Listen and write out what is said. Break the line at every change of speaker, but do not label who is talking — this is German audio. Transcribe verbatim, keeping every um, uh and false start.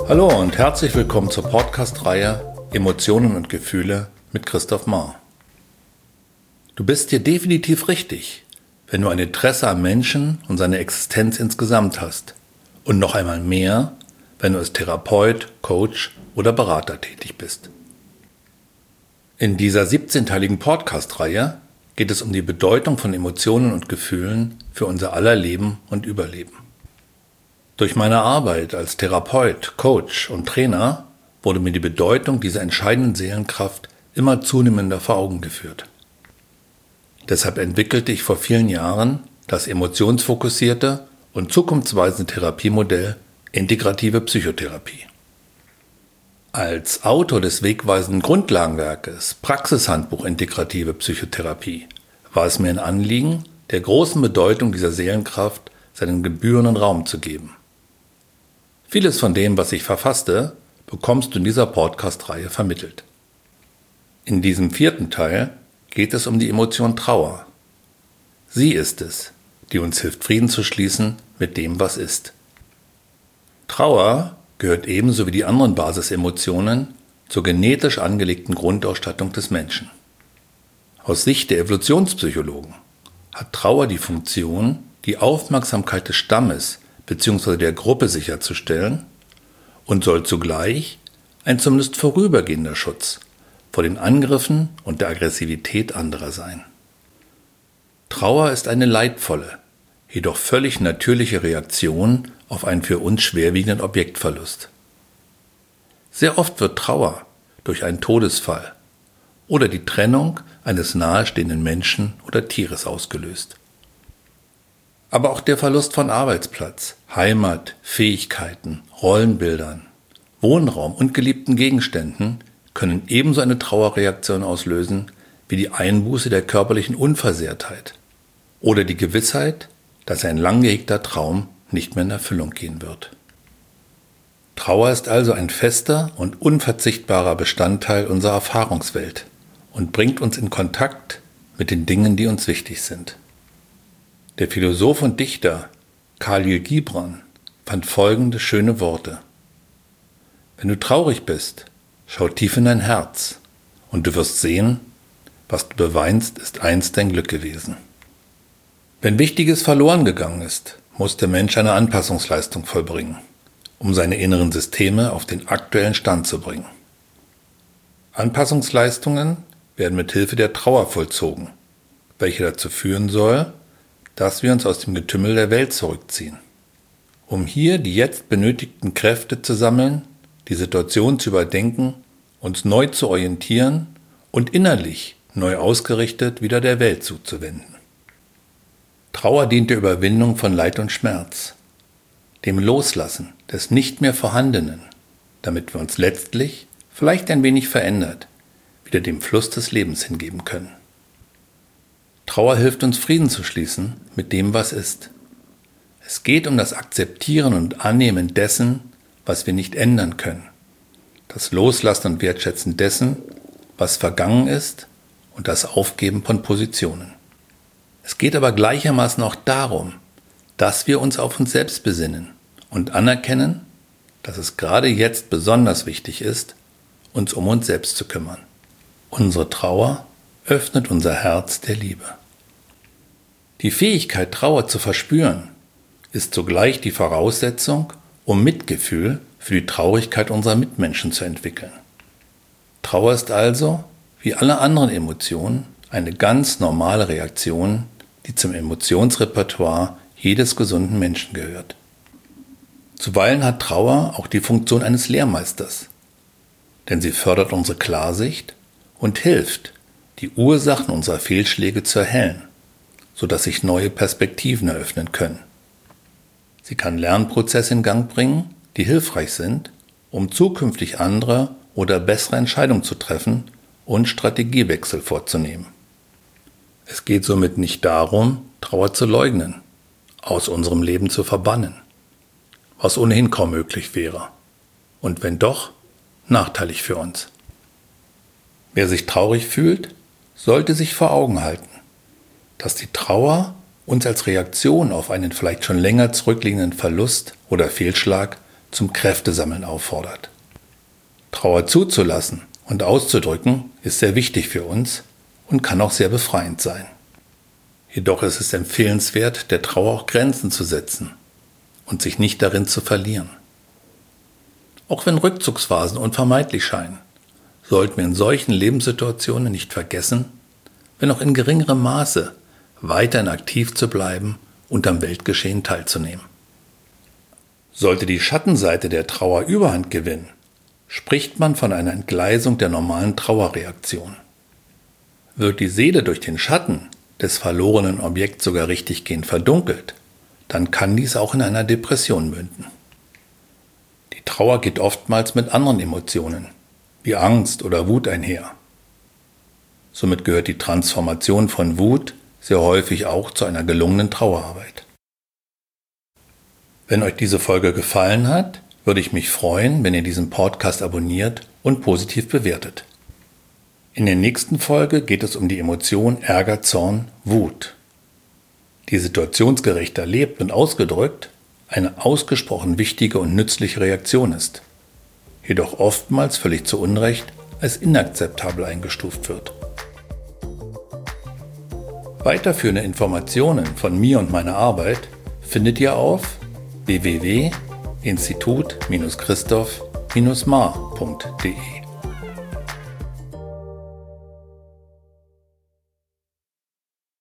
Hallo und herzlich willkommen zur Podcast-Reihe Emotionen und Gefühle mit Christoph Mahr. Du bist hier definitiv richtig, wenn du ein Interesse am Menschen und seine Existenz insgesamt hast. Und noch einmal mehr, wenn du als Therapeut, Coach oder Berater tätig bist. In dieser siebzehnteiligen Podcast-Reihe geht es um die Bedeutung von Emotionen und Gefühlen für unser aller Leben und Überleben. Durch meine Arbeit als Therapeut, Coach und Trainer wurde mir die Bedeutung dieser entscheidenden Seelenkraft immer zunehmender vor Augen geführt. Deshalb entwickelte ich vor vielen Jahren das emotionsfokussierte und zukunftsweisende Therapiemodell Integrative Psychotherapie. Als Autor des wegweisenden Grundlagenwerkes Praxishandbuch Integrative Psychotherapie war es mir ein Anliegen, der großen Bedeutung dieser Seelenkraft seinen gebührenden Raum zu geben. Vieles von dem, was ich verfasste, bekommst du in dieser Podcast-Reihe vermittelt. In diesem vierten Teil geht es um die Emotion Trauer. Sie ist es, die uns hilft, Frieden zu schließen mit dem, was ist. Trauer gehört ebenso wie die anderen Basisemotionen zur genetisch angelegten Grundausstattung des Menschen. Aus Sicht der Evolutionspsychologen hat Trauer die Funktion, die Aufmerksamkeit des Stammes bzw. der Gruppe sicherzustellen und soll zugleich ein zumindest vorübergehender Schutz vor den Angriffen und der Aggressivität anderer sein. Trauer ist eine leidvolle, jedoch völlig natürliche Reaktion auf einen für uns schwerwiegenden Objektverlust. Sehr oft wird Trauer durch einen Todesfall oder die Trennung eines nahestehenden Menschen oder Tieres ausgelöst. Aber auch der Verlust von Arbeitsplatz, Heimat, Fähigkeiten, Rollenbildern, Wohnraum und geliebten Gegenständen können ebenso eine Trauerreaktion auslösen wie die Einbuße der körperlichen Unversehrtheit oder die Gewissheit, dass ein lang gehegter Traum nicht mehr in Erfüllung gehen wird. Trauer ist also ein fester und unverzichtbarer Bestandteil unserer Erfahrungswelt und bringt uns in Kontakt mit den Dingen, die uns wichtig sind. Der Philosoph und Dichter Khalil Gibran fand folgende schöne Worte: Wenn du traurig bist, schau tief in dein Herz und du wirst sehen, was du beweinst, ist einst dein Glück gewesen. Wenn Wichtiges verloren gegangen ist, muss der Mensch eine Anpassungsleistung vollbringen, um seine inneren Systeme auf den aktuellen Stand zu bringen. Anpassungsleistungen werden mit Hilfe der Trauer vollzogen, welche dazu führen soll, dass wir uns aus dem Getümmel der Welt zurückziehen, um hier die jetzt benötigten Kräfte zu sammeln, die Situation zu überdenken, uns neu zu orientieren und innerlich neu ausgerichtet wieder der Welt zuzuwenden. Trauer dient der Überwindung von Leid und Schmerz, dem Loslassen des nicht mehr Vorhandenen, damit wir uns letztlich, vielleicht ein wenig verändert, wieder dem Fluss des Lebens hingeben können. Trauer hilft uns, Frieden zu schließen mit dem, was ist. Es geht um das Akzeptieren und Annehmen dessen, was wir nicht ändern können, das Loslassen und Wertschätzen dessen, was vergangen ist und das Aufgeben von Positionen. Es geht aber gleichermaßen auch darum, dass wir uns auf uns selbst besinnen und anerkennen, dass es gerade jetzt besonders wichtig ist, uns um uns selbst zu kümmern. Unsere Trauer öffnet unser Herz der Liebe. Die Fähigkeit, Trauer zu verspüren, ist zugleich die Voraussetzung, um Mitgefühl für die Traurigkeit unserer Mitmenschen zu entwickeln. Trauer ist also, wie alle anderen Emotionen, eine ganz normale Reaktion, die zum Emotionsrepertoire jedes gesunden Menschen gehört. Zuweilen hat Trauer auch die Funktion eines Lehrmeisters, denn sie fördert unsere Klarsicht und hilft, die Ursachen unserer Fehlschläge zu erhellen, sodass sich neue Perspektiven eröffnen können. Sie kann Lernprozesse in Gang bringen, die hilfreich sind, um zukünftig andere oder bessere Entscheidungen zu treffen und Strategiewechsel vorzunehmen. Es geht somit nicht darum, Trauer zu leugnen, aus unserem Leben zu verbannen, was ohnehin kaum möglich wäre und wenn doch, nachteilig für uns. Wer sich traurig fühlt, sollte sich vor Augen halten, dass die Trauer uns als Reaktion auf einen vielleicht schon länger zurückliegenden Verlust oder Fehlschlag zum Kräftesammeln auffordert. Trauer zuzulassen und auszudrücken ist sehr wichtig für uns und kann auch sehr befreiend sein. Jedoch ist es empfehlenswert, der Trauer auch Grenzen zu setzen und sich nicht darin zu verlieren. Auch wenn Rückzugsphasen unvermeidlich scheinen, sollten wir in solchen Lebenssituationen nicht vergessen, wenn auch in geringerem Maße, weiterhin aktiv zu bleiben und am Weltgeschehen teilzunehmen. Sollte die Schattenseite der Trauer Überhand gewinnen, spricht man von einer Entgleisung der normalen Trauerreaktion. Wird die Seele durch den Schatten des verlorenen Objekts sogar richtiggehend verdunkelt, dann kann dies auch in einer Depression münden. Die Trauer geht oftmals mit anderen Emotionen, wie Angst oder Wut einher. Somit gehört die Transformation von Wut sehr häufig auch zu einer gelungenen Trauerarbeit. Wenn euch diese Folge gefallen hat, würde ich mich freuen, wenn ihr diesen Podcast abonniert und positiv bewertet. In der nächsten Folge geht es um die Emotion Ärger, Zorn, Wut, die situationsgerecht erlebt und ausgedrückt eine ausgesprochen wichtige und nützliche Reaktion ist, jedoch oftmals völlig zu Unrecht als inakzeptabel eingestuft wird. Weiterführende Informationen von mir und meiner Arbeit findet ihr auf w w w punkt institut Bindestrich christoph Bindestrich mar punkt de.